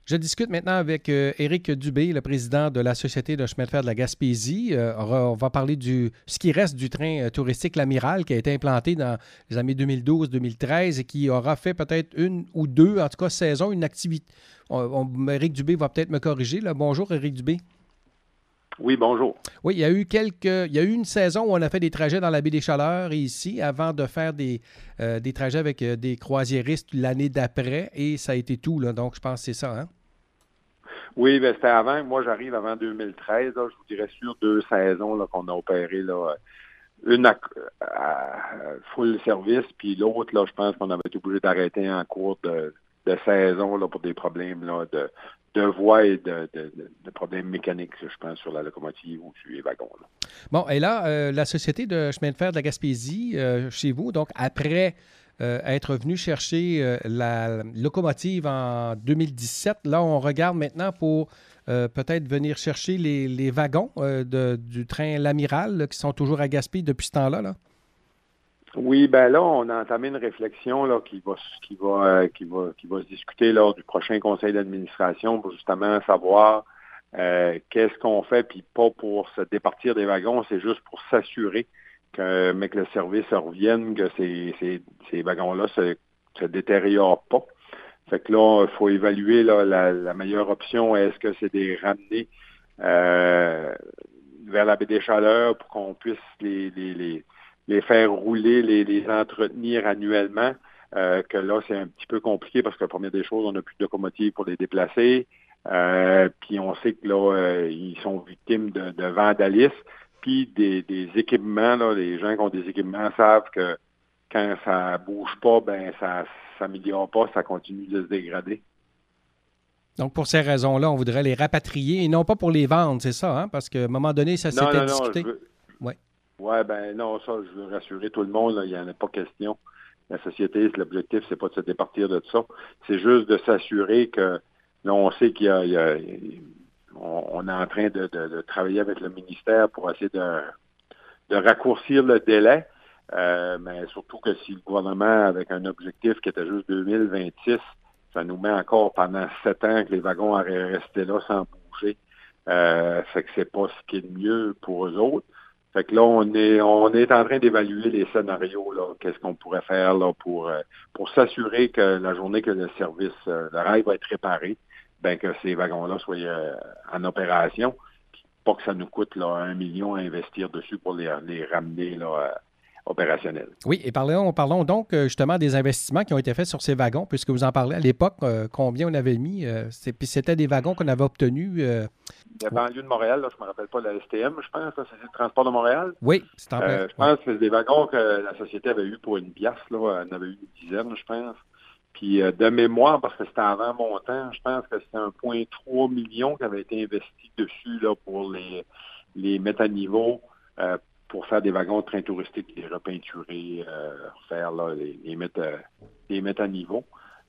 Je discute maintenant avec Éric Dubé, le président de la Société de chemin de fer de la Gaspésie. On va parler du ce qui reste du train touristique L'Amiral qui a été implanté dans les années 2012-2013 et qui aura fait peut-être une ou deux, en tout cas, saisons, une activité. Éric Dubé va peut-être me corriger. Là. Bonjour, Éric Dubé. Oui, bonjour. Oui, il y a eu une saison où on a fait des trajets dans la baie des Chaleurs et ici, avant de faire des trajets avec des croisiéristes l'année d'après, et ça a été tout, là. Donc, je pense que c'est ça, hein? Oui, ben, c'était avant. Moi, j'arrive avant 2013. Là, je vous dirais sur 2 saisons là, qu'on a opéré. Là, une à full service, puis l'autre, là, je pense qu'on avait été obligé d'arrêter en cours de saison là, pour des problèmes là, de voie et de problèmes mécaniques, je pense, sur la locomotive ou sur les wagons. Là. Bon, et là, la Société de chemin de fer de la Gaspésie, chez vous, donc après être venu chercher la locomotive en 2017, là, on regarde maintenant pour peut-être venir chercher les wagons du train L'Amiral là, qui sont toujours à Gaspé depuis ce temps-là, là. Oui, ben là, on a entamé une réflexion là, qui va se discuter lors du prochain conseil d'administration pour justement savoir qu'est-ce qu'on fait, puis pas pour se départir des wagons, c'est juste pour s'assurer mais que le service revienne, que ces wagons-là se détériorent pas. Fait que là, il faut évaluer là, la meilleure option. Est-ce que c'est de les ramener vers la baie des Chaleurs pour qu'on puisse les faire rouler, les entretenir annuellement, que là, c'est un petit peu compliqué parce que la première des choses, on n'a plus de locomotives pour les déplacer. Puis on sait que là, ils sont victimes de vandalisme. Puis des équipements, là, les gens qui ont des équipements savent que quand ça bouge pas, ben ça s'améliore pas, ça continue de se dégrader. Donc, pour ces raisons-là, on voudrait les rapatrier et non pas pour les vendre, c'est ça, hein? Parce qu'à un moment donné, ça s'était discuté. Oui. Ouais, ben non, ça, je veux rassurer tout le monde, là, il n'y en a pas question. La société, l'objectif, c'est pas de se départir de ça. C'est juste de s'assurer que là, on sait on est en train de travailler avec le ministère pour essayer de raccourcir le délai. Mais surtout que si le gouvernement, avec un objectif qui était juste 2026, ça nous met encore pendant 7 ans que les wagons auraient resté là sans bouger. Fait que c'est pas ce qui est le mieux pour eux autres. Fait que là, on est en train d'évaluer les scénarios, là, qu'est-ce qu'on pourrait faire là pour s'assurer que la journée que le service, le rail va être réparé, ben que ces wagons-là soient en opération, puis pas que ça nous coûte là, 1 million à investir dessus pour les ramener là, opérationnels. Oui, et parlons donc justement des investissements qui ont été faits sur ces wagons, puisque vous en parlez à l'époque, combien on avait mis, puis c'était des wagons qu'on avait obtenus. La banlieue de Montréal, là, je ne me rappelle pas la STM, je pense, là, c'est le transport de Montréal. Oui, c'est en plein. Je pense que c'est des wagons que la société avait eu pour une pièce, là, elle en avait eu une dizaine, je pense. Puis de mémoire, parce que c'était avant mon temps, je pense que c'était 1,3 million qui avait été investi dessus là, pour les mettre à niveau, pour faire des wagons de train touristique, les repeinturer, refaire, là, les mettre à niveau.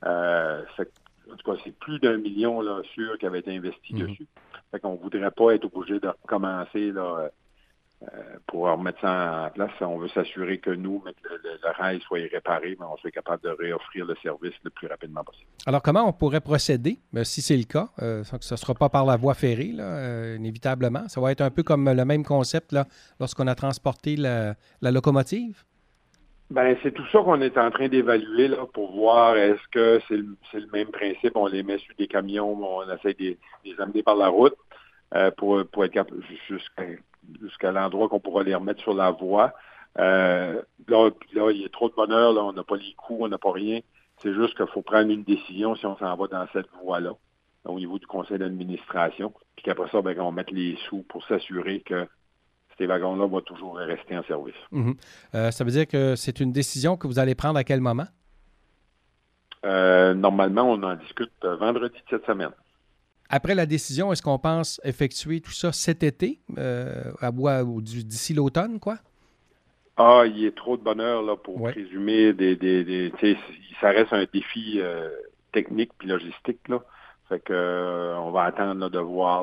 En tout cas, c'est plus d'1 million là, sûr qui avait été investi dessus. Fait qu'on voudrait pas être obligé de recommencer là, pour remettre ça en place. On veut s'assurer que nous, que le rail soit réparé, mais on soit capable de réoffrir le service le plus rapidement possible. Alors, comment on pourrait procéder, si c'est le cas? Ce ne sera pas par la voie ferrée, là, inévitablement. Ça va être un peu comme le même concept là, lorsqu'on a transporté la locomotive? Ben, c'est tout ça qu'on est en train d'évaluer là, pour voir est-ce que c'est le même principe. On les met sur des camions, on essaie de les amener par la route pour être capable jusqu'à l'endroit qu'on pourra les remettre sur la voie. Là, il y a trop de bonheur, là, on n'a pas les coûts, on n'a pas rien. C'est juste qu'il faut prendre une décision si on s'en va dans cette voie-là, au niveau du conseil d'administration, puis qu'après ça, ben, on mette les sous pour s'assurer que ces wagons-là vont toujours rester en service. Ça veut dire que c'est une décision que vous allez prendre à quel moment? Normalement, on en discute vendredi de cette semaine. Après la décision, est-ce qu'on pense effectuer tout ça cet été, d'ici l'automne, quoi? Ah, il y a trop de bonheur là, pour présumer ça reste un défi technique puis logistique. Là. Fait que on va attendre là, de voir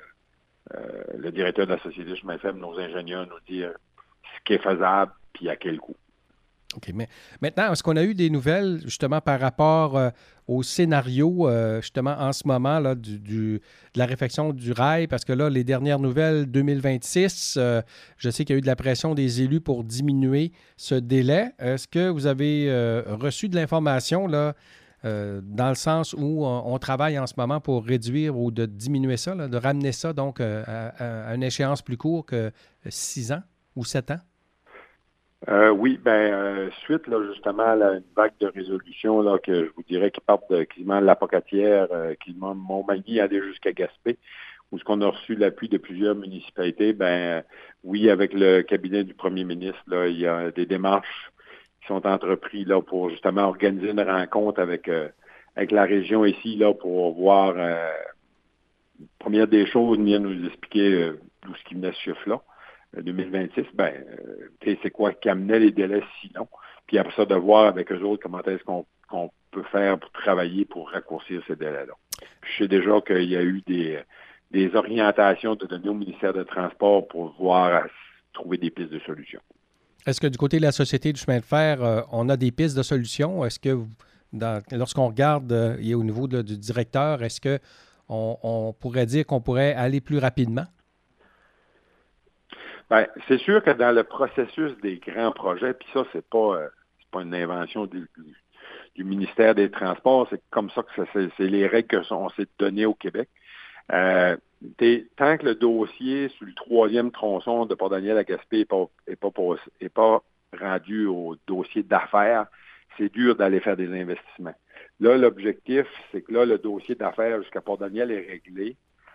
le directeur de la Société chemin de fer, nos ingénieurs nous dire ce qui est faisable puis à quel coût. OK. Mais maintenant, est-ce qu'on a eu des nouvelles justement par rapport au scénario, justement, en ce moment, là, de la réfection du rail? Parce que là, les dernières nouvelles, 2026, je sais qu'il y a eu de la pression des élus pour diminuer ce délai. Est-ce que vous avez reçu de l'information, là, dans le sens où on travaille en ce moment pour réduire ou de diminuer ça, là, de ramener ça donc à une échéance plus courte que 6 ans ou 7 ans? Oui, suite là, justement à une vague de résolution là, que je vous dirais qui partent de quasiment l'Apocatière, qui Montmagny aller jusqu'à Gaspé, où ce qu'on a reçu l'appui de plusieurs municipalités, oui, avec le cabinet du premier ministre, là, il y a des démarches qui sont entreprises là pour justement organiser une rencontre avec la région ici là pour voir première des choses, venir nous expliquer d'où ce qui venait ce chiffre-là. 2026, c'est quoi qui amenait les délais si longs. Puis après ça, de voir avec eux autres comment est-ce qu'on peut faire pour travailler pour raccourcir ces délais-là. Puis je sais déjà qu'il y a eu des orientations de donner au ministère des Transports pour voir trouver des pistes de solutions. Est-ce que du côté de la Société du chemin de fer, on a des pistes de solutions? Est-ce que lorsqu'on regarde au niveau du directeur, est-ce que on pourrait dire qu'on pourrait aller plus rapidement? C'est sûr que dans le processus des grands projets, puis ça, c'est pas une invention du ministère des Transports, c'est comme ça que c'est les règles qu'on s'est données au Québec. Tant que le dossier sur le 3e tronçon de Port-Daniel à Gaspé est pas rendu au dossier d'affaires, c'est dur d'aller faire des investissements. Là, l'objectif, c'est que là, le dossier d'affaires jusqu'à Port-Daniel est réglé.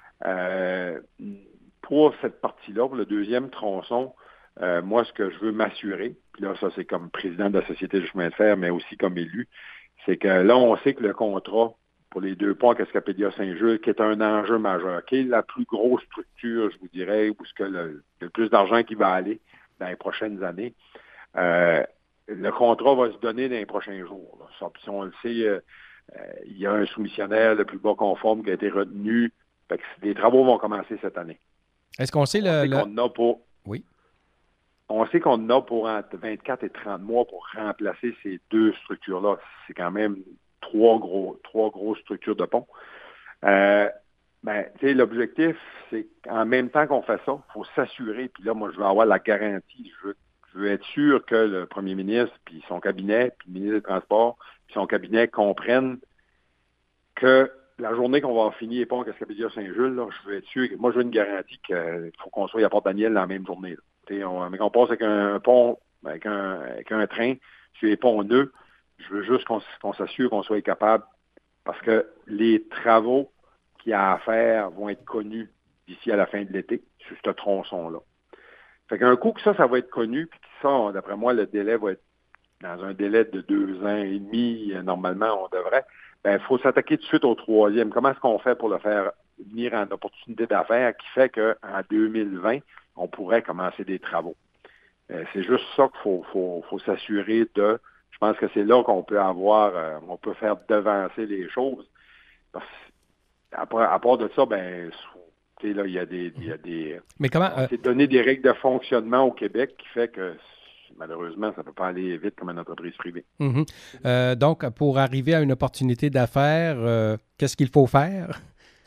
Pour cette partie-là, pour le 2e tronçon, moi, ce que je veux m'assurer, puis là, ça, c'est comme président de la Société du chemin de fer, mais aussi comme élu, c'est que là, on sait que le contrat pour les 2 ponts à Cascapédia-Saint-Jules, qui est un enjeu majeur, qui est la plus grosse structure, je vous dirais, où ce que le plus d'argent qui va aller dans les prochaines années, le contrat va se donner dans les prochains jours. Là. Ça, si on le sait, il y a un soumissionnaire le plus bas conforme qui a été retenu. Fait que les travaux vont commencer cette année. Est-ce qu'on sait Oui. On sait qu'on a pour entre 24 et 30 mois pour remplacer ces 2 structures-là. C'est quand même 3 grosses structures de pont. L'objectif, c'est qu'en même temps qu'on fait ça, il faut s'assurer, puis là, moi, je veux avoir la garantie, je veux être sûr que le premier ministre, puis son cabinet, puis le ministre des Transports, puis son cabinet comprennent que la journée qu'on va finir les ponts à Cascapédia-Saint-Jules, là, je veux être sûr, moi, je veux une garantie qu'il faut qu'on soit à Port-Daniel la même journée. Mais qu'on passe avec un pont, avec un train, sur les ponts nœuds, je veux juste qu'on s'assure qu'on soit capable, parce que les travaux qu'il y a à faire vont être connus d'ici à la fin de l'été, sur ce tronçon-là. Fait qu'un coup que ça va être connu, puis que ça, d'après moi, le délai va être dans un délai de 2 ans et demi, normalement, on devrait, il faut s'attaquer tout de suite au 3e. Comment est-ce qu'on fait pour le faire venir en opportunité d'affaires qui fait qu'en 2020, on pourrait commencer des travaux? C'est juste ça qu'il faut s'assurer de. Je pense que c'est là qu'on peut on peut faire devancer les choses. Parce à part de ça, là, il y a des. Mais comment on s'est donné des règles de fonctionnement au Québec qui fait que malheureusement, ça ne peut pas aller vite comme une entreprise privée. Mm-hmm. Donc, pour arriver à une opportunité d'affaires, qu'est-ce qu'il faut faire?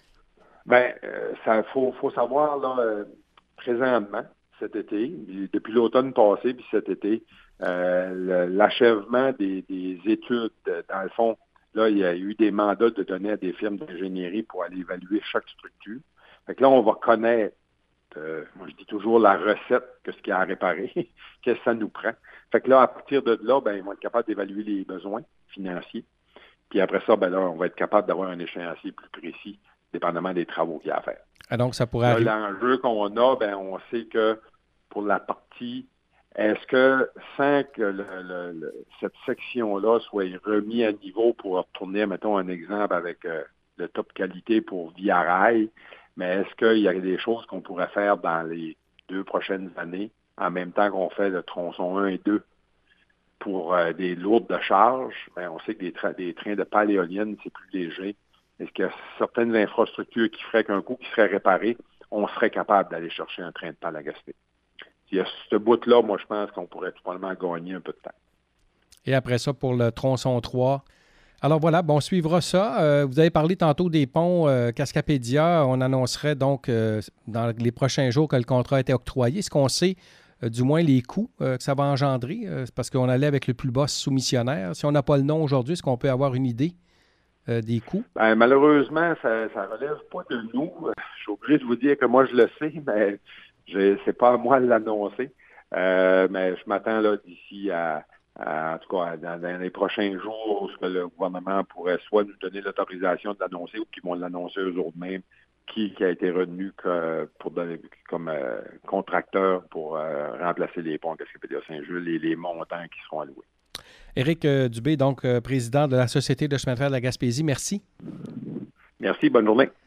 Faut savoir, là, présentement, cet été, depuis l'automne passé, puis cet été, l'achèvement des études, dans le fond, là, il y a eu des mandats de donner à des firmes d'ingénierie pour aller évaluer chaque structure. Fait que là, on va connaître, moi je dis toujours la recette, que ce qu'il y a à réparer, qu'est-ce que ça nous prend. Fait que là, à partir de là, ils vont être capables d'évaluer les besoins financiers. Puis après ça, là, on va être capable d'avoir un échéancier plus précis, dépendamment des travaux qu'il y a à faire. Ah, donc, ça pourrait arriver. L'enjeu qu'on a, on sait que pour la partie, est-ce que sans que cette section-là soit remise à niveau pour retourner, mettons un exemple avec le top qualité pour Via Rail, mais est-ce qu'il y a des choses qu'on pourrait faire dans les 2 prochaines années, en même temps qu'on fait le tronçon 1 et 2 pour des lourdes de charge? On sait que des trains de pale éolienne, c'est plus léger. Est-ce qu'il y a certaines infrastructures qui feraient qu'un coup qui serait réparé, on serait capable d'aller chercher un train de pale à Gaspé? Il y a ce bout-là, moi, je pense qu'on pourrait tout probablement gagner un peu de temps. Et après ça, pour le tronçon 3, Alors voilà, bon, on suivra ça. Vous avez parlé tantôt des ponts Cascapédia. On annoncerait donc dans les prochains jours que le contrat a été octroyé. Est-ce qu'on sait du moins les coûts que ça va engendrer? C'est parce qu'on allait avec le plus bas soumissionnaire. Si on n'a pas le nom aujourd'hui, est-ce qu'on peut avoir une idée des coûts? Ben, malheureusement, ça ne relève pas de nous. Je suis obligé de vous dire que moi, je le sais, mais c'est pas à moi de l'annoncer. Mais je m'attends là d'ici en tout cas, dans les prochains jours, où le gouvernement pourrait soit nous donner l'autorisation de l'annoncer ou qu'ils vont l'annoncer eux-mêmes, qui a été retenu comme contracteur pour remplacer les ponts Cascapédia Saint-Jules et les montants qui seront alloués. Éric Dubé, donc président de la Société de chemin de fer de la Gaspésie, merci. Merci, bonne journée.